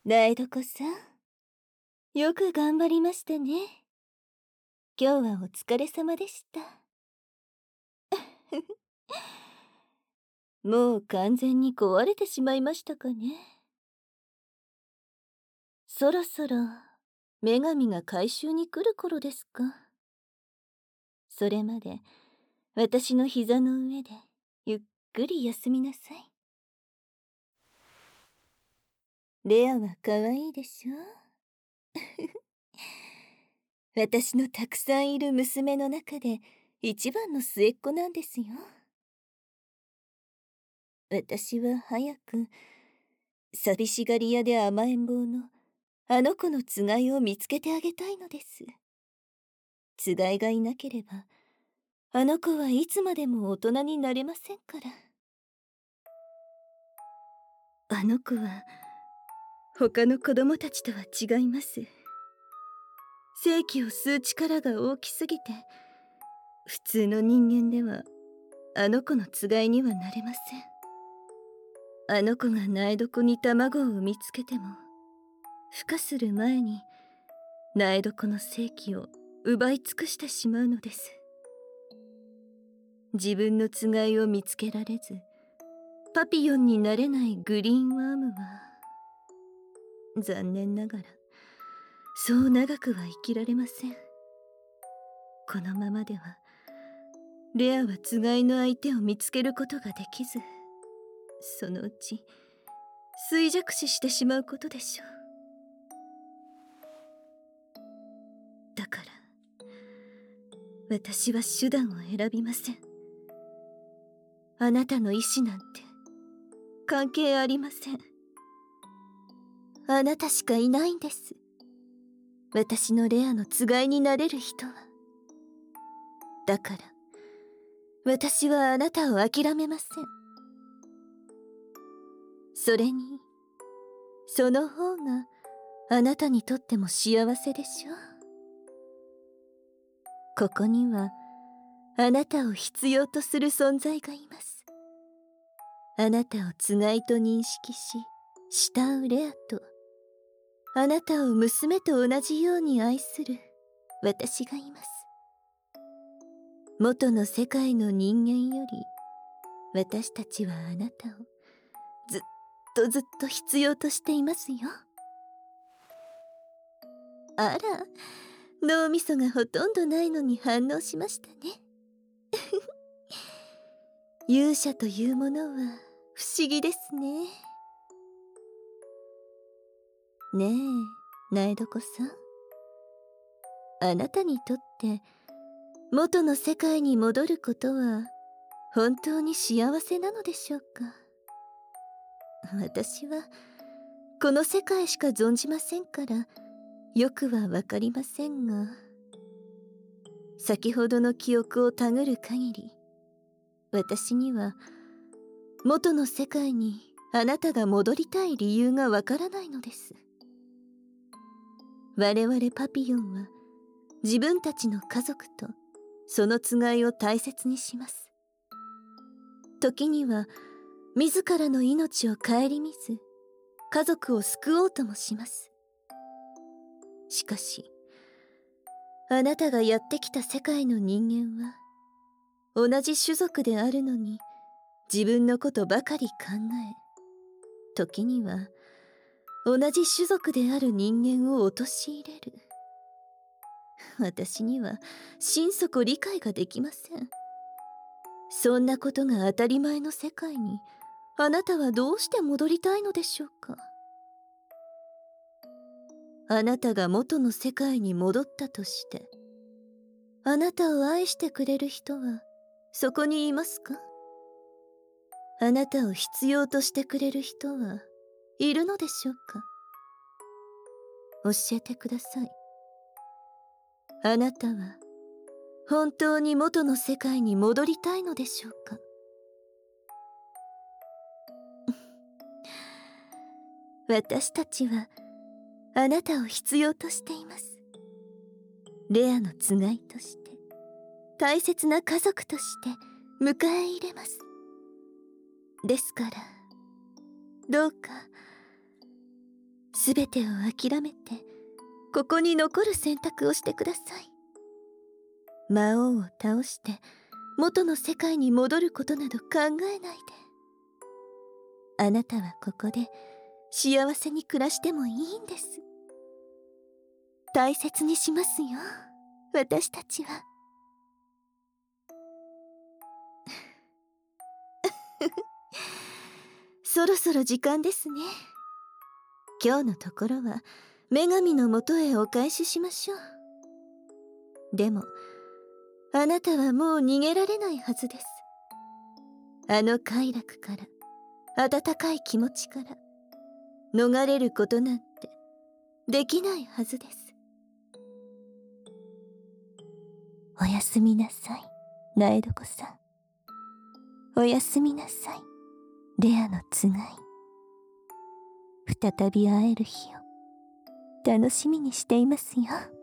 台所さん、よく頑張りましたね。今日はお疲れ様でした。もう完全に壊れてしまいましたかね。そろそろ女神が回収に来る頃ですか。それまで私の膝の上でゆっくり休みなさい。レアは可愛いでしょ。私のたくさんいる娘の中で一番の末っ子なんですよ。私は早く寂しがり屋で甘えん坊のあの子のつがいを見つけてあげたいのです。つがいがいなければあの子はいつまでも大人になれませんから。あの子は他の子供たちとは違います。生気を吸う力が大きすぎて普通の人間ではあの子のつがいにはなれません。あの子が苗床に卵を産みつけても孵化する前に苗床の生気を奪い尽くしてしまうのです。自分のつがいを見つけられずパピヨンになれないグリーンワームは残念ながらそう長くは生きられません。このままではレアはつがいの相手を見つけることができず、そのうち衰弱死してしまうことでしょう。だから私は手段を選びません。あなたの意志なんて関係ありません。あなたしかいないんです。私のレアのつがいになれる人は。だから私はあなたを諦めません。それにその方があなたにとっても幸せでしょう。ここにはあなたを必要とする存在がいます。あなたをつがいと認識し慕うレアと、あなたを娘と同じように愛する私がいます。元の世界の人間より私たちはあなたをずっとずっと必要としていますよ。あら、脳みそがほとんどないのに反応しましたね。勇者というものは不思議ですね。ねえ、苗床さん。あなたにとって元の世界に戻ることは本当に幸せなのでしょうか。私はこの世界しか存じませんからよくはわかりませんが、先ほどの記憶をたぐる限り私には元の世界にあなたが戻りたい理由がわからないのです。我々パピヨンは自分たちの家族とそのつがいを大切にします。時には自らの命を顧みず家族を救おうともします。しかしあなたがやってきた世界の人間は同じ種族であるのに自分のことばかり考え、時には同じ種族である人間を陥れる。私には心底理解ができません。そんなことが当たり前の世界にあなたはどうして戻りたいのでしょうか。あなたが元の世界に戻ったとしてあなたを愛してくれる人はそこにいますか。あなたを必要としてくれる人はいるのでしょうか。教えてください。あなたは本当に元の世界に戻りたいのでしょうか。私たちはあなたを必要としています。レアのつがいとして大切な家族として迎え入れます。ですからどうかすべてを諦めてここに残る選択をしてください。魔王を倒して元の世界に戻ることなど考えないで。あなたはここで幸せに暮らしてもいいんです。大切にしますよ、私たちは。そろそろ時間ですね。今日のところは女神のもとへお返ししましょう。でもあなたはもう逃げられないはずです。あの快楽から、温かい気持ちから逃れることなんてできないはずです。おやすみなさい、苗床さん。おやすみなさい、レアのつがい。再び会える日を楽しみにしていますよ。